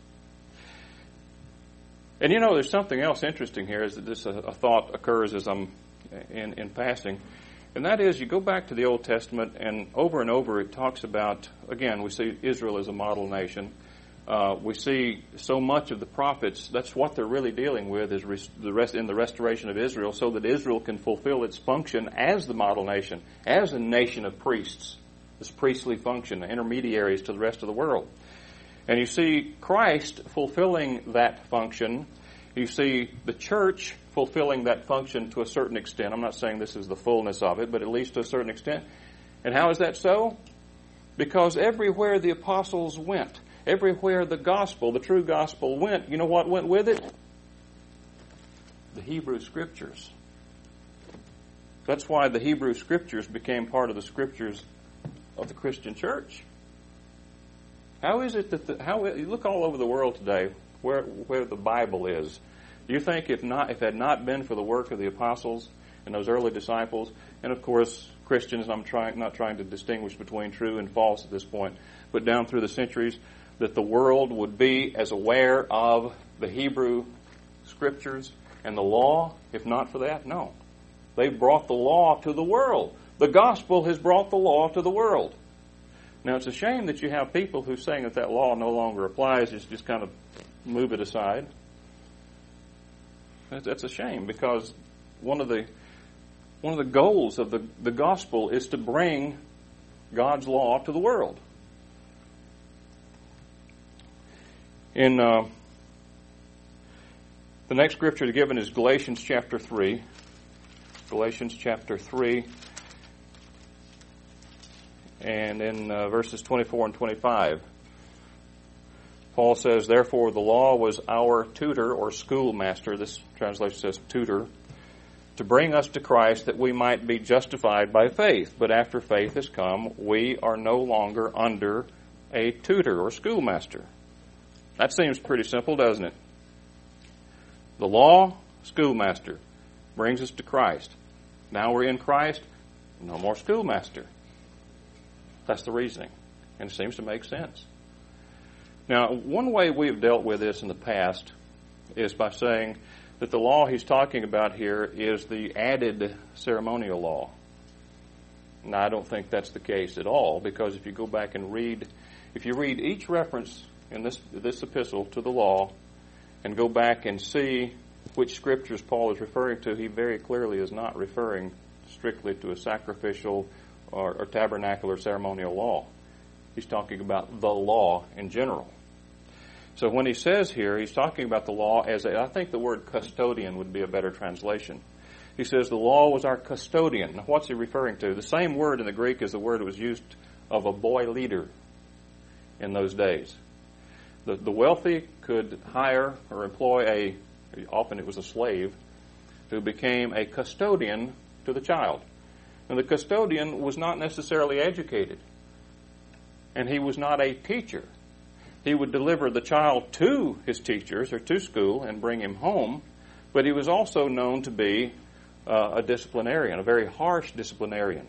And you know, there's something else interesting here, is that this uh, a thought occurs as I'm in, in passing. And that is, you go back to the Old Testament, and over and over it talks about, again, we see Israel as a model nation. Uh, we see so much of the prophets, that's what they're really dealing with, is res- the rest in the restoration of Israel, so that Israel can fulfill its function as the model nation, as a nation of priests, this priestly function, intermediaries to the rest of the world. And you see Christ fulfilling that function. You see the church fulfilling that function to a certain extent. I'm not saying this is the fullness of it, but at least to a certain extent. And how is that so? Because everywhere the apostles went, everywhere the gospel, the true gospel went, you know what went with it? The Hebrew Scriptures. That's why the Hebrew Scriptures became part of the Scriptures of the Christian church. How is it that the, how you look all over the world today where where the Bible is? Do you think if not if it had not been for the work of the apostles and those early disciples, and of course Christians, I'm trying not trying to distinguish between true and false at this point, but down through the centuries, that the world would be as aware of the Hebrew Scriptures and the law, if not for that? No. They've brought the law to the world. The gospel has brought the law to the world. Now, it's a shame that you have people who saying that that law no longer applies, just, just kind of move it aside. That's, that's a shame, because one of the one of the goals of the, the gospel is to bring God's law to the world. In uh, the next scripture given is Galatians chapter three. Galatians chapter three. And in uh, verses twenty-four and twenty-five, Paul says, "Therefore the law was our tutor or schoolmaster," this translation says tutor, "to bring us to Christ that we might be justified by faith. But after faith has come, we are no longer under a tutor or schoolmaster." That seems pretty simple, doesn't it? The law, schoolmaster, brings us to Christ. Now we're in Christ, no more schoolmaster. That's the reasoning, and it seems to make sense. Now, one way we have dealt with this in the past is by saying that the law he's talking about here is the added ceremonial law. Now, I don't think that's the case at all, because if you go back and read, if you read each reference in this this epistle to the law and go back and see which scriptures Paul is referring to, he very clearly is not referring strictly to a sacrificial or, or tabernacular ceremonial law. He's talking about the law in general. So when he says here, he's talking about the law as a, I think the word custodian would be a better translation. He says the law was our custodian. Now, what's he referring to? The same word in the Greek is the word that was used of a boy leader in those days. The, the wealthy could hire or employ a, often it was a slave, who became a custodian to the child. And the custodian was not necessarily educated. And he was not a teacher. He would deliver the child to his teachers or to school and bring him home, but he was also known to be uh, a disciplinarian, a very harsh disciplinarian.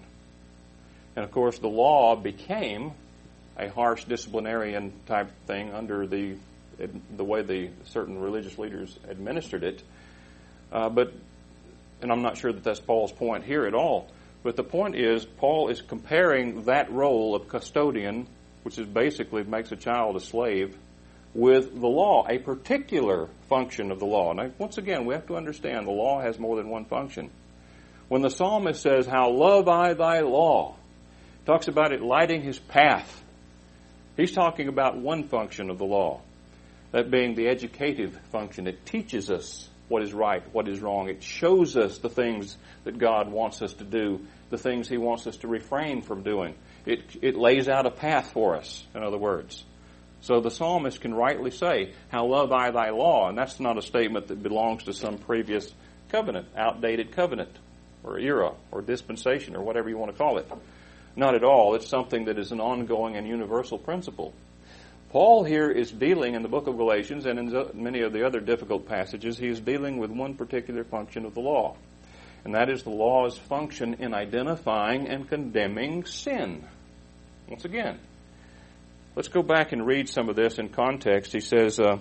And of course the law became a harsh disciplinarian type thing under the the way the certain religious leaders administered it. Uh, but, and I'm not sure that that's Paul's point here at all, but the point is Paul is comparing that role of custodian, which is basically makes a child a slave, with the law, a particular function of the law. Now, once again, we have to understand the law has more than one function. When the psalmist says, "How love I thy law," talks about it lighting his path. He's talking about one function of the law, that being the educative function. It teaches us what is right, what is wrong. It shows us the things that God wants us to do, the things He wants us to refrain from doing. It, it lays out a path for us, in other words. So the psalmist can rightly say, "How love I thy law," and that's not a statement that belongs to some previous covenant, outdated covenant, or era, or dispensation, or whatever you want to call it. Not at all. It's something that is an ongoing and universal principle. Paul here is dealing in the book of Galatians and in many of the other difficult passages, he is dealing with one particular function of the law. And that is the law's function in identifying and condemning sin. Once again, let's go back and read some of this in context. He says, uh,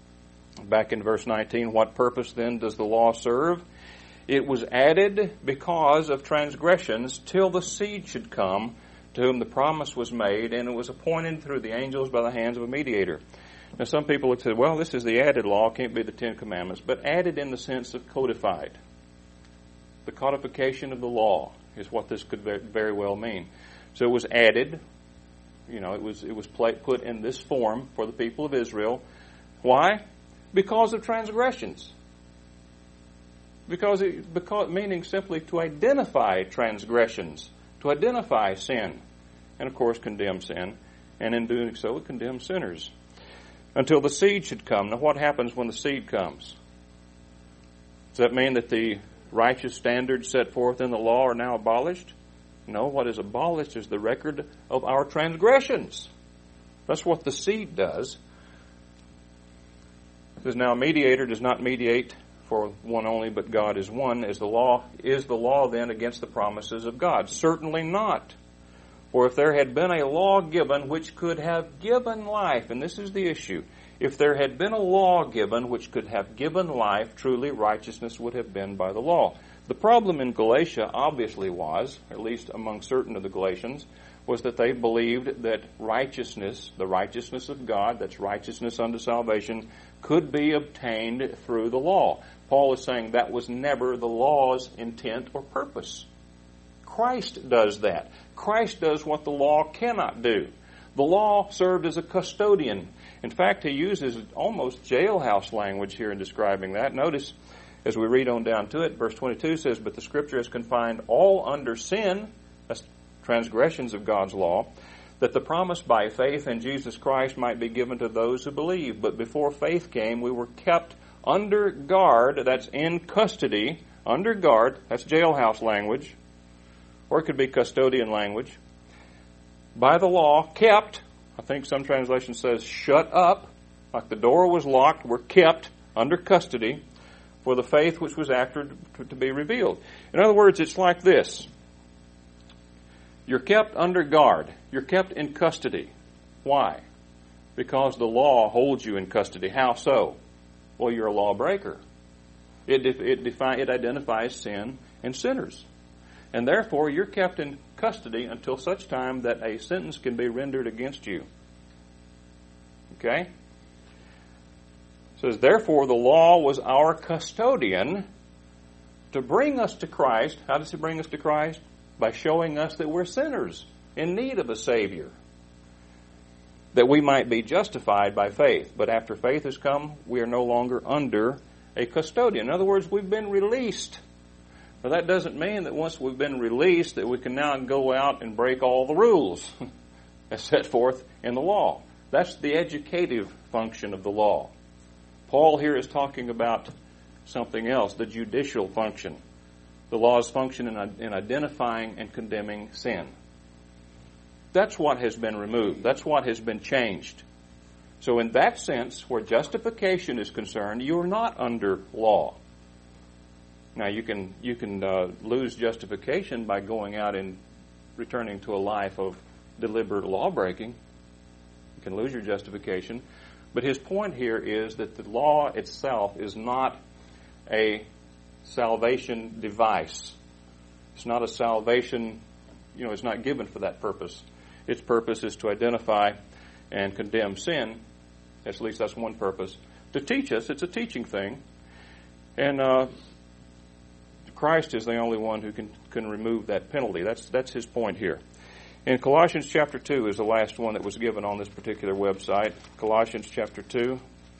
back in verse nineteen, "What purpose then does the law serve? It was added because of transgressions till the seed should come, to whom the promise was made, and it was appointed through the angels by the hands of a mediator." Now some people have said, well, this is the added law, can't be the Ten Commandments, but added in the sense of codified. The codification of the law is what this could very well mean. So it was added, you know, it was it was put in this form for the people of Israel. Why? Because of transgressions. Because, it, because meaning simply to identify transgressions, to identify sin, and of course condemn sin, and in doing so it condemns sinners. Until the seed should come. Now what happens when the seed comes? Does that mean that the righteous standards set forth in the law are now abolished? No, what is abolished is the record of our transgressions. That's what the seed does. It says, "Now a mediator does not mediate for one only, but God is one." Is the law is the law then against the promises of God? Certainly not. For if there had been a law given which could have given life, and this is the issue, if there had been a law given which could have given life, truly righteousness would have been by the law. The problem in Galatia obviously was, at least among certain of the Galatians, was that they believed that righteousness, the righteousness of God, that's righteousness unto salvation, could be obtained through the law. Paul is saying that was never the law's intent or purpose. Christ does that. Christ does what the law cannot do. The law served as a custodian. In fact, he uses almost jailhouse language here in describing that. Notice, as we read on down to it, verse twenty-two says, "But the Scripture has confined all under sin," that's transgressions of God's law, "that the promise by faith in Jesus Christ might be given to those who believe. But before faith came, we were kept under guard," that's in custody, under guard, that's jailhouse language, or it could be custodian language, "by the law, kept," I think some translation says shut up, like the door was locked, we're kept under custody, "for the faith which was after to be revealed." In other words, it's like this. You're kept under guard. You're kept in custody. Why? Because the law holds you in custody. How so? Well, you're a lawbreaker. It, it, defi- it identifies sin and sinners. And therefore, you're kept in custody until such time that a sentence can be rendered against you. Okay? It says, "Therefore, the law was our custodian to bring us to Christ." How does it bring us to Christ? By showing us that we're sinners in need of a Savior, that we might be justified by faith. But after faith has come, we are no longer under a custodian. In other words, we've been released. Now, that doesn't mean that once we've been released that we can now go out and break all the rules as set forth in the law. That's the educative function of the law. Paul here is talking about something else, the judicial function. The law's function in, in identifying and condemning sin. That's what has been removed. That's what has been changed. So in that sense, where justification is concerned, you're not under law. Now, you can you can uh, lose justification by going out and returning to a life of deliberate law-breaking. You can lose your justification. But his point here is that the law itself is not a salvation device. It's not a salvation, you know, it's not given for that purpose. Its purpose is to identify and condemn sin. At least that's one purpose. To teach us, it's a teaching thing. And uh, Christ is the only one who can, can remove that penalty. That's that's his point here. In Colossians chapter two is the last one that was given on this particular website. Colossians chapter two.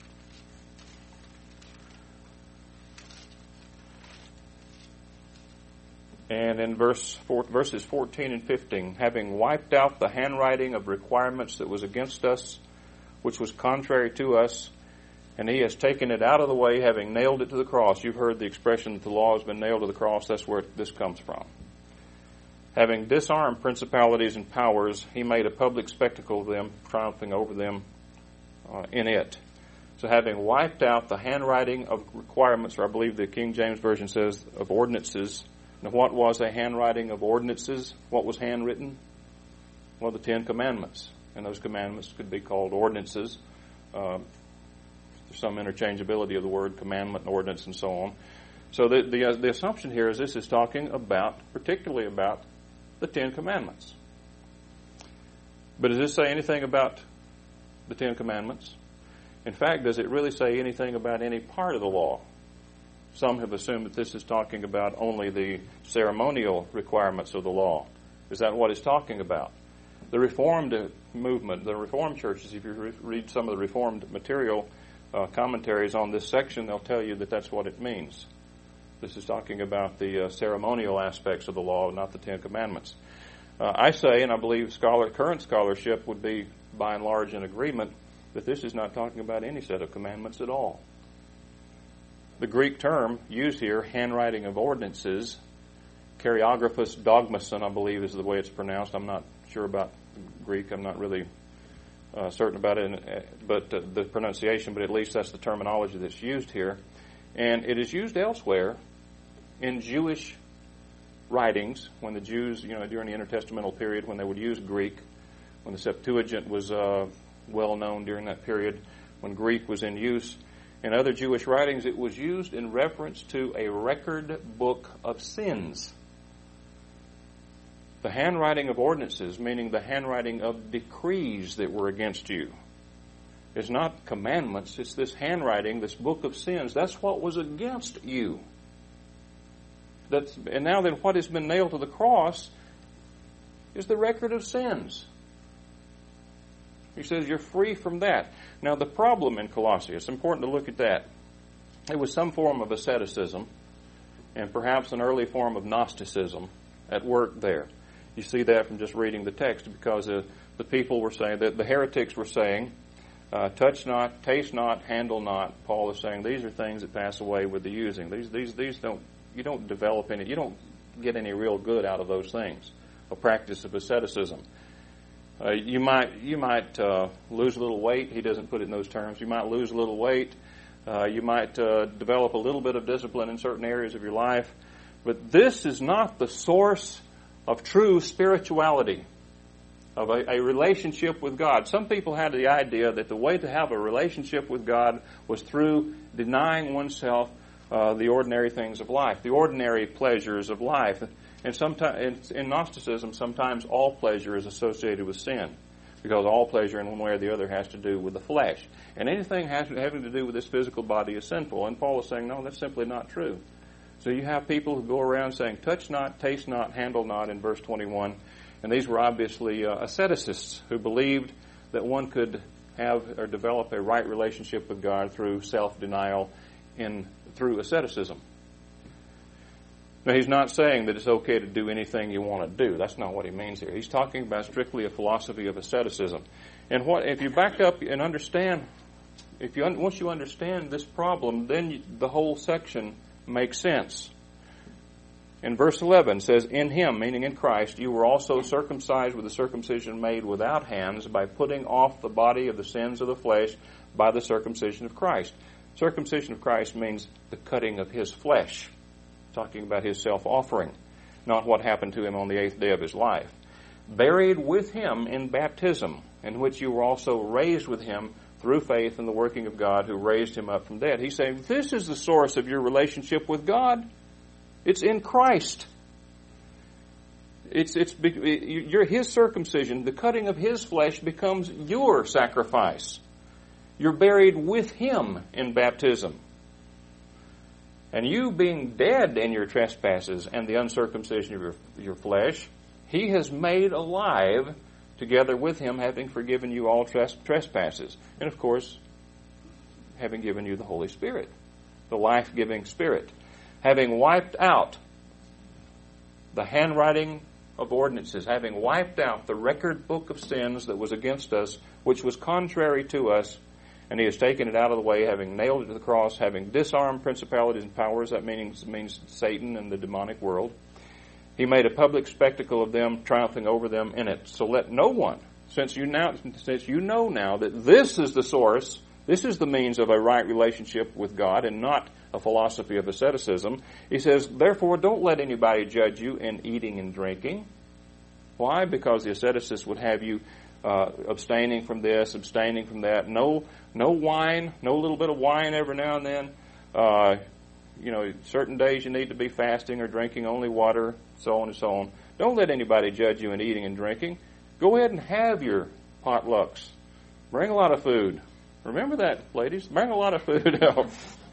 And in verse four, verses fourteen and fifteen, "Having wiped out the handwriting of requirements that was against us, which was contrary to us, and he has taken it out of the way, having nailed it to the cross." You've heard the expression that the law has been nailed to the cross. That's where this comes from. "Having disarmed principalities and powers, he made a public spectacle of them, triumphing over them uh, in it." So having wiped out the handwriting of requirements, or I believe the King James Version says of ordinances. Now, what was a handwriting of ordinances? What was handwritten? Well, the Ten Commandments. And those commandments could be called ordinances. Uh, there's some interchangeability of the word commandment and ordinance and so on. So the, the, uh, the assumption here is this is talking about, particularly about the Ten Commandments. But does this say anything about the Ten Commandments? In fact, does it really say anything about any part of the law? Some have assumed that this is talking about only the ceremonial requirements of the law. Is that what it's talking about? The Reformed movement, the Reformed churches, if you re- read some of the Reformed material, uh, commentaries on this section, they'll tell you that that's what it means. This is talking about the uh, ceremonial aspects of the law, not the Ten Commandments. Uh, I say, and I believe scholar, current scholarship would be by and large in agreement, that this is not talking about any set of commandments at all. The Greek term used here, handwriting of ordinances, Choreographus dogmason, I believe is the way it's pronounced. I'm not sure about Greek. I'm not really uh, certain about it, but uh, the pronunciation, but at least that's the terminology that's used here. And it is used elsewhere in Jewish writings when the Jews, you know, during the intertestamental period when they would use Greek, when the Septuagint was uh, well known during that period, when Greek was in use. In other Jewish writings, it was used in reference to a record book of sins. The handwriting of ordinances, meaning the handwriting of decrees that were against you. It's not commandments, it's this handwriting, this book of sins. That's what was against you. That's, and now then what has been nailed to the cross is the record of sins. He says you're free from that. Now the problem in Colossae, it's important to look at that. It was some form of asceticism and perhaps an early form of Gnosticism at work there. You see that from just reading the text, because uh, the people were saying, that the heretics were saying, uh, touch not, taste not, handle not. Paul is saying these are things that pass away with the using. These, these, these don't, you don't develop any, you don't get any real good out of those things. A practice of asceticism. Uh, you might, you might uh, lose a little weight. He doesn't put it in those terms. You might lose a little weight. Uh, you might uh, develop a little bit of discipline in certain areas of your life. But this is not the source of true spirituality, of a, a relationship with God. Some people had the idea that the way to have a relationship with God was through denying oneself uh, the ordinary things of life, the ordinary pleasures of life. And sometimes in, in Gnosticism, sometimes all pleasure is associated with sin, because all pleasure in one way or the other has to do with the flesh. And anything has, having to do with this physical body is sinful. And Paul is saying, no, that's simply not true. So you have people who go around saying, touch not, taste not, handle not, in verse twenty-one. And these were obviously uh, asceticists who believed that one could have or develop a right relationship with God through self-denial in through asceticism. Now, he's not saying that it's okay to do anything you want to do. That's not what he means here. He's talking about strictly a philosophy of asceticism. And what if you back up and understand, if you once you understand this problem, then you, the whole section makes sense. In verse eleven it says, in him, meaning in Christ, you were also circumcised with a circumcision made without hands, by putting off the body of the sins of the flesh by the circumcision of Christ. Circumcision of Christ means the cutting of his flesh, talking about his self-offering, not what happened to him on the eighth day of his life. Buried with him in baptism, in which you were also raised with him through faith in the working of God who raised him up from dead. He's saying this is the source of your relationship with God. It's in Christ. It's it's you're his circumcision. The cutting of his flesh becomes your sacrifice. You're buried with him in baptism. And you being dead in your trespasses and the uncircumcision of your, your flesh, he has made alive together with him, having forgiven you all tres- trespasses. And of course, having given you the Holy Spirit, the life-giving Spirit. Having wiped out the handwriting of ordinances, having wiped out the record book of sins that was against us, which was contrary to us, and he has taken it out of the way, having nailed it to the cross, having disarmed principalities and powers, that means, means Satan and the demonic world. He made a public spectacle of them, triumphing over them in it. So let no one, since you now, since you know now that this is the source, this is the means of a right relationship with God, and not a philosophy of asceticism, he says, therefore don't let anybody judge you in eating and drinking. Why? Because the asceticists would have you uh, abstaining from this, abstaining from that. No, no wine, no little bit of wine every now and then. Uh, you know, certain days you need to be fasting or drinking only water, so on and so on. Don't let anybody judge you in eating and drinking. Go ahead and have your potlucks. Bring a lot of food. Remember that, ladies. Bring a lot of food out.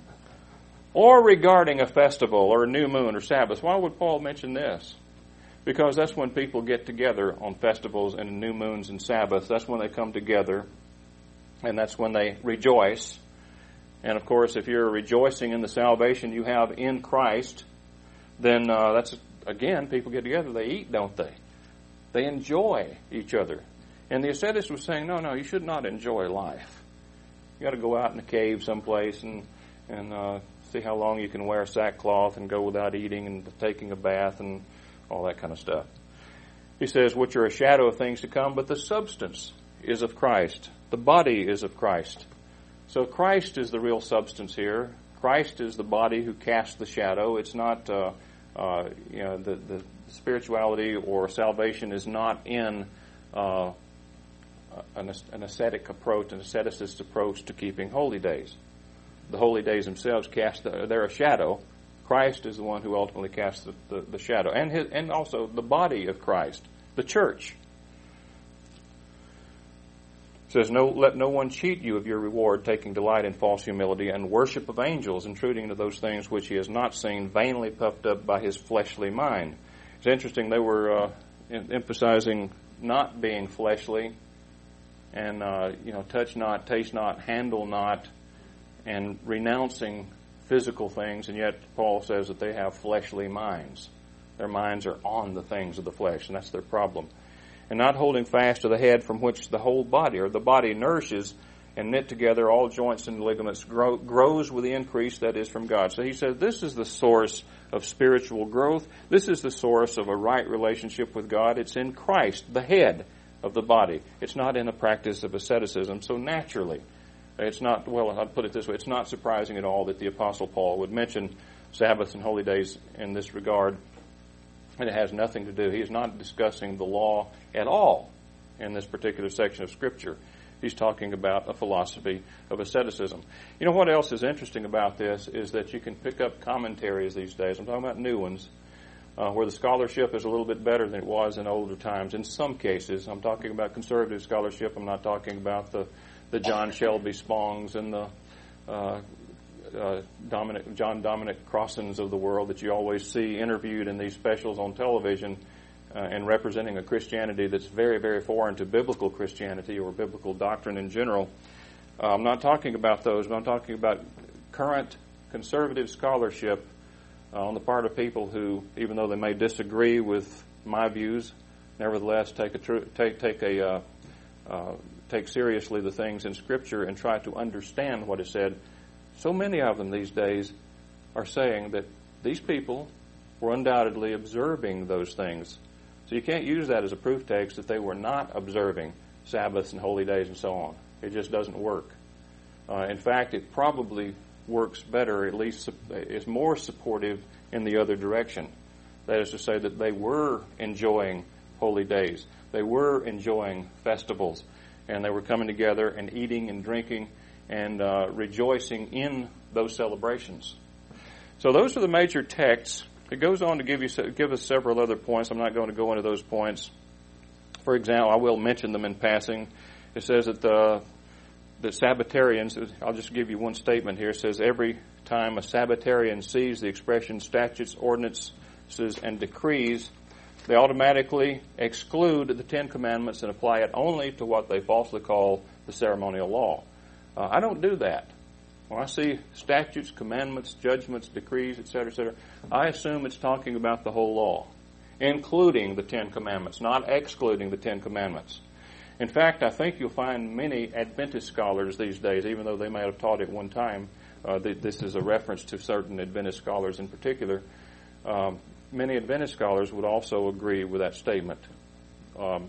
Or regarding a festival or a new moon or Sabbath. Why would Paul mention this? Because that's when people get together on festivals and new moons and Sabbaths. That's when they come together, and that's when they rejoice. And of course, if you're rejoicing in the salvation you have in Christ, then uh, that's, again, people get together, they eat, don't they? They enjoy each other. And the ascetist was saying, no, no, you should not enjoy life. You got to go out in a cave someplace and and uh, see how long you can wear sackcloth and go without eating and taking a bath and all that kind of stuff. He says, which are a shadow of things to come, but the substance is of Christ. The body is of Christ. So Christ is the real substance here. Christ is the body who casts the shadow. It's not, uh, uh, you know, the, the spirituality or salvation is not in uh, an, an ascetic approach, an asceticist approach to keeping holy days. the holy days themselves cast, the, they're a shadow. Christ is the one who ultimately casts the, the, the shadow. And, his, and also the body of Christ, the church. It says, no, let no one cheat you of your reward, taking delight in false humility and worship of angels, intruding into those things which he has not seen, vainly puffed up by his fleshly mind. It's interesting, they were uh, em- emphasizing not being fleshly, and, uh, you know, touch not, taste not, handle not, and renouncing physical things, and yet Paul says that they have fleshly minds. Their minds are on the things of the flesh, and that's their problem. And not holding fast to the head, from which the whole body, or the body nourishes and knit together all joints and ligaments, grow, grows with the increase that is from God. So he says this is the source of spiritual growth. This is the source of a right relationship with God. It's in Christ, the head of the body. It's not in a practice of asceticism. So naturally, it's not, well, I'll put it this way, it's not surprising at all that the Apostle Paul would mention Sabbaths and holy days in this regard. And it has nothing to do. He is not discussing the law at all in this particular section of Scripture. He's talking about a philosophy of asceticism. You know what else is interesting about this is that you can pick up commentaries these days. I'm talking about new ones, uh, where the scholarship is a little bit better than it was in older times. In some cases, I'm talking about conservative scholarship. I'm not talking about the, the John Shelby Spongs and the uh, uh, Dominic, John Dominic Crossens of the world that you always see interviewed in these specials on television uh, and representing a Christianity that's very, very foreign to biblical Christianity or biblical doctrine in general. Uh, I'm not talking about those, but I'm talking about current conservative scholarship uh, on the part of people who, even though they may disagree with my views, nevertheless take a tr- take take a uh, uh, take seriously the things in Scripture and try to understand what is said. So many of them these days are saying that these people were undoubtedly observing those things. So you can't use that as a proof text that they were not observing Sabbaths and holy days and so on. It just doesn't work. Uh, in fact, it probably works better, at least is more supportive in the other direction. That is to say that they were enjoying holy days. They were enjoying festivals. And they were coming together and eating and drinking and uh, rejoicing in those celebrations. So those are the major texts. It goes on to give you give us several other points. I'm not going to go into those points. For example, I will mention them in passing. It says that the, the Sabbatarians, I'll just give you one statement here. It says every time a Sabbatarian sees the expression statutes, ordinances, and decrees, they automatically exclude the Ten Commandments and apply it only to what they falsely call the ceremonial law. Uh, I don't do that. When I see statutes, commandments, judgments, decrees, et cetera, et cetera, I assume it's talking about the whole law, including the Ten Commandments, not excluding the Ten Commandments. In fact, I think you'll find many Adventist scholars these days, even though they may have taught it one time, uh, th- this is a reference to certain Adventist scholars in particular, um, many Adventist scholars would also agree with that statement. Um,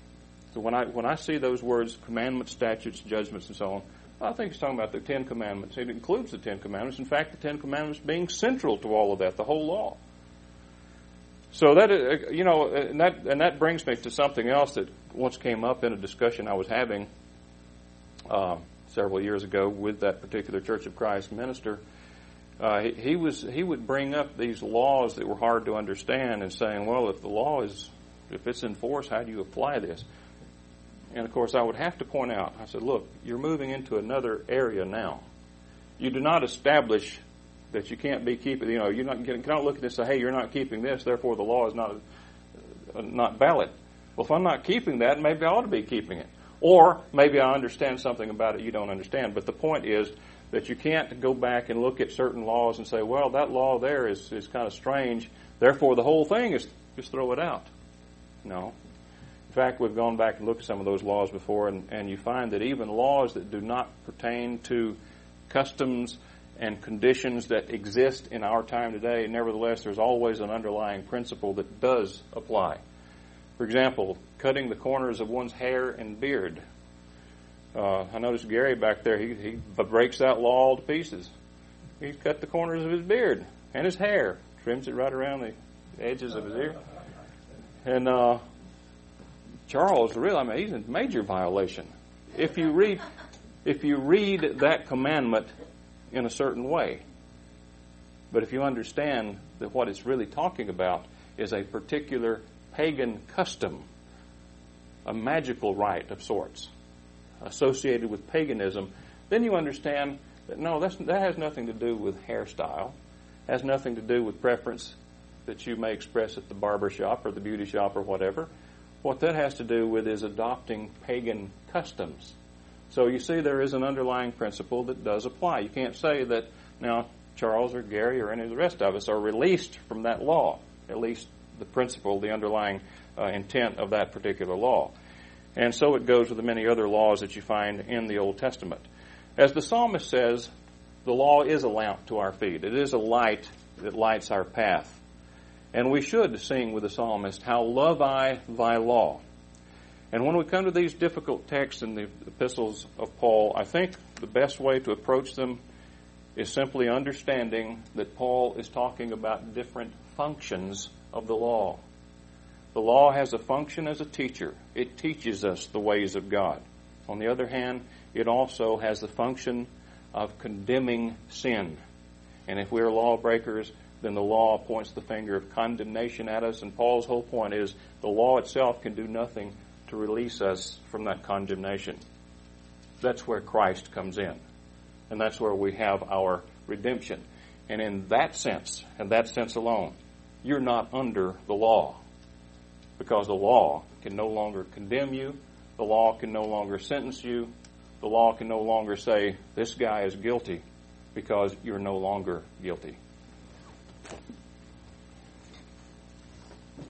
so when I when I see those words, commandments, statutes, judgments, and so on, I think he's talking about the Ten Commandments. It includes the Ten Commandments. In fact, the Ten Commandments being central to all of that, the whole law. So that uh, you know, and that and that brings me to something else that once came up in a discussion I was having uh, several years ago with that particular Church of Christ minister. Uh, he, he was he would bring up these laws that were hard to understand and saying, well, if the law is if it's in force, how do you apply this? And, of course, I would have to point out, I said, look, you're moving into another area now. You do not establish that you can't be keeping, you know, you're not, you cannot look at this and say, hey, you're not keeping this, therefore the law is not uh, not valid. Well, if I'm not keeping that, maybe I ought to be keeping it. Or maybe I understand something about it you don't understand. But the point is that you can't go back and look at certain laws and say, well, that law there is, is kind of strange, therefore the whole thing is just throw it out. No. In fact, we've gone back and looked at some of those laws before, and, and you find that even laws that do not pertain to customs and conditions that exist in our time today, nevertheless, there's always an underlying principle that does apply. For example, cutting the corners of one's hair and beard. Uh, I noticed Gary back there, he, he breaks that law all to pieces. He cut the corners of his beard and his hair, trims it right around the edges of his ear. And, uh, Charles, really, I mean, he's in major violation. If you read, if you read that commandment in a certain way. But if you understand that what it's really talking about is a particular pagan custom, a magical rite of sorts associated with paganism, then you understand that no, that's, that has nothing to do with hairstyle, has nothing to do with preference that you may express at the barber shop or the beauty shop or whatever. What that has to do with is adopting pagan customs. So you see there is an underlying principle that does apply. You can't say that now Charles or Gary or any of the rest of us are released from that law, at least the principle, the underlying uh, intent of that particular law. And so it goes with the many other laws that you find in the Old Testament. As the psalmist says, the law is a lamp to our feet. It is a light that lights our path. And we should sing with the psalmist, "How love I thy law." And when we come to these difficult texts in the epistles of Paul, I think the best way to approach them is simply understanding that Paul is talking about different functions of the law. The law has a function as a teacher. It teaches us the ways of God. On the other hand, it also has the function of condemning sin. And if we are lawbreakers, then the law points the finger of condemnation at us. And Paul's whole point is the law itself can do nothing to release us from that condemnation. That's where Christ comes in. And that's where we have our redemption. And in that sense, and that sense alone, you're not under the law. Because the law can no longer condemn you. The law can no longer sentence you. The law can no longer say, this guy is guilty, because you're no longer guilty.